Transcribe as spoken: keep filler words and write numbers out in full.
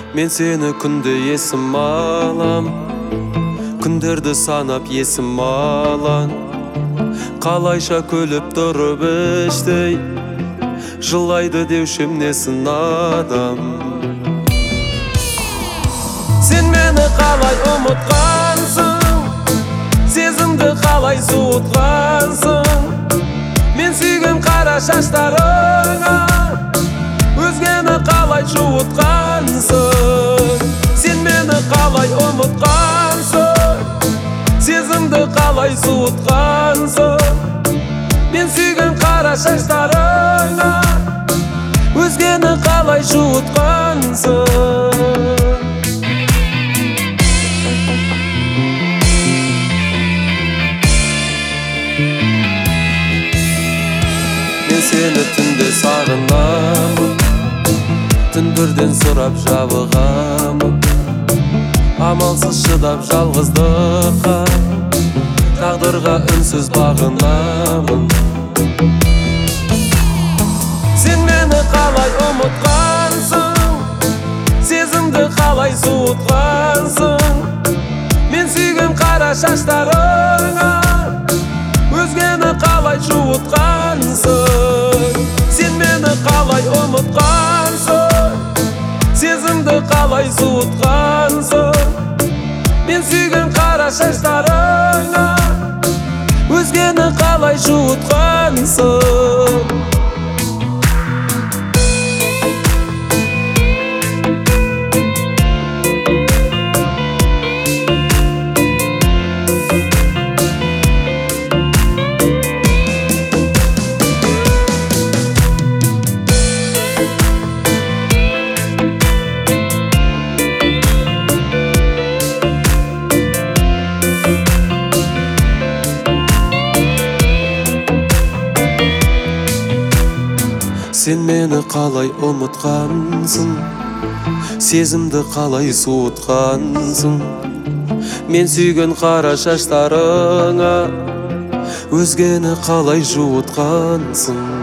Мен сені күнде есім алам, күндерді санап есім алам. Қалайша күліп тұрып іштей, жылайды деушім несін адам. Сен мені қалай ұмытқансың, сезімді қалай суытқансың. Мен сүйген қара шаштарыңа өзгені қалай жуытқансың. Сен мені қалай ұмытқансың, сезімді қалай суытқансың. Мен сүйген қара шаштарыңа өзгені қалай жуытқансың. Мен сені түнде сағынамын, түн бірден сұрап жабығамын. Амалсыз шыдап жалғыздыққа, тағдырға үнсіз бағынамын. Сен мені қалай ұмытқансың, сезімді қалай суытқансың. Мен сүйген қара шаштарыңа өзгені қалай жуытқансың. Сен мені қалай ұмытқансың, сезімді қалай суытқансың. Мен сүйген қара шаштарыңа өзгені қалай жуытқансың. Сен мені қалай ұмытқансың, сезімді қалай суытқансың. Мен сүйген қара шаштарыңа өзгені қалай жуытқансың.